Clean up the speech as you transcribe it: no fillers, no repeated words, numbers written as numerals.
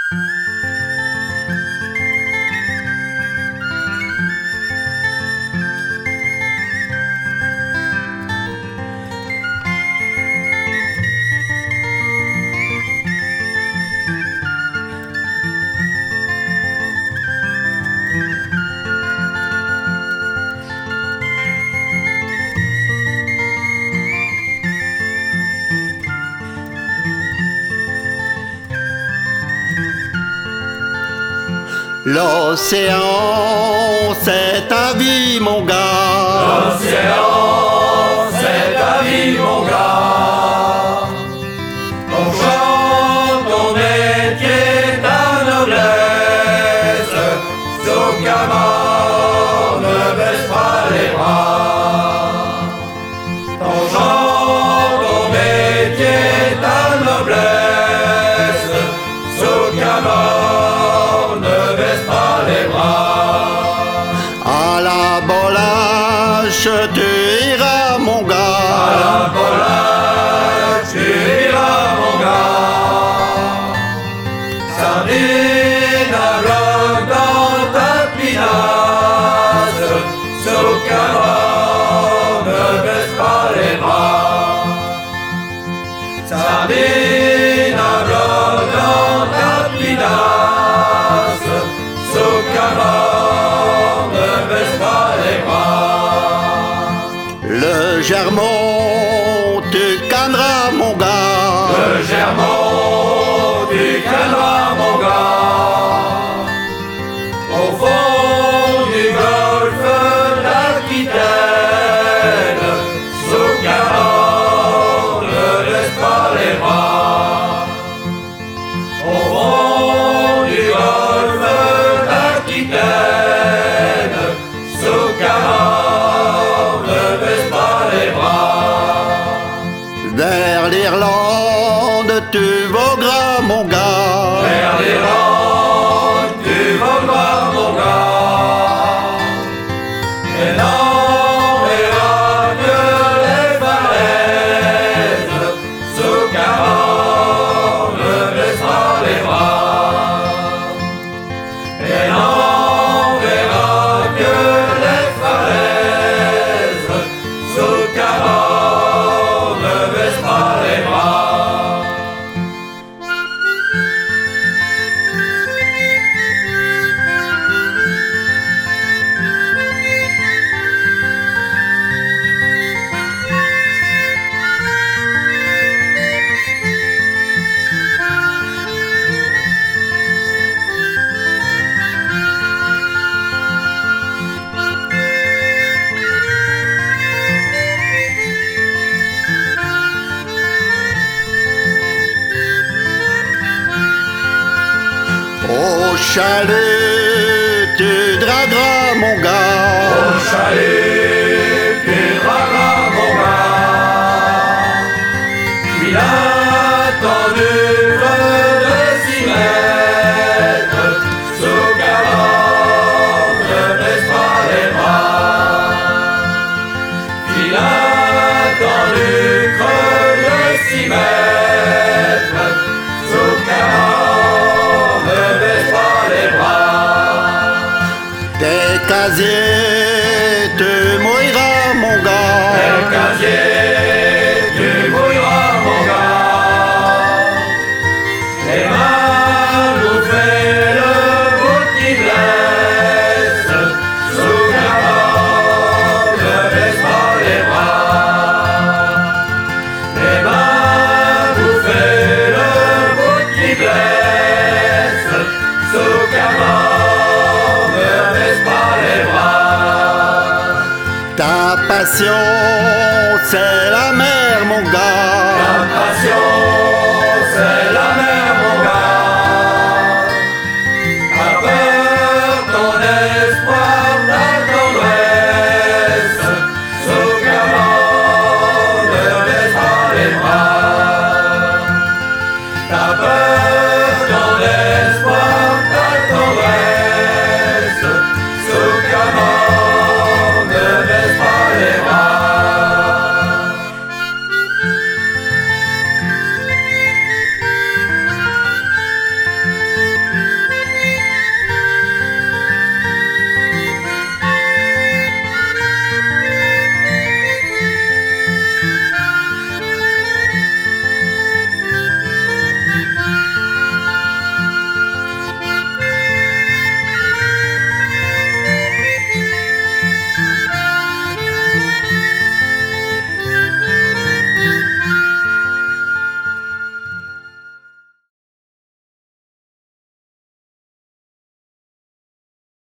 L'océan, c'est ta vie, mon gars. L'océan, c'est ta vie, mon gars. Ton chant, ton métier, ta noblesse. Socavant, ne baisse pas les bras. Ton chant, ton métier, ta noblesse. Socavant, à la Bolache, tu iras, mon gars. À la Bolache, tu iras, mon gars. Sardine à bloc dans ta pinasse. Socavant, ne baisse pas les bras. Sardine à bloc dans ta pinasse. Socavant, ne baisse pas les bras. Le Germont, tu canneras, mon gars. Le Germont, tu canneras, mon gars. Au fond du golfe d'Aquitaine, Socavant, ne laisse pas les bras. Au fond du golfe d'Aquitaine, Socavant, ne baisse pas les bras. Vers l'Irlande, tu vogueras, mon gars. Vers l'Irlande, tu vogueras, mon gars. Et n'en verras que les falaises. Socavant, ne baisse pas les bras. Et n'en verras que les falaises. Socavant, ne baisse pas les bras. Au chalet, tu dragueras, mon gars. Au chalet, tu dragueras, mon gars. Puis là, tendu de 6 mètres, Socavant, ne baisse pas les bras. Puis là, tendu de 6 mètres, Socavant, ne baisse pas les bras. Tes casiers, tu mouilleras, mon gars. Tes casiers, tu mouilleras, mon gars. Les mains nous fait le bout qui blesse. Socavant, ne baisse pas les bras. Les mains nous fait le bout qui blesse. Socavant, ne baisse pas les bras. Ta passion, c'est la mer, mon gars. Ta passion,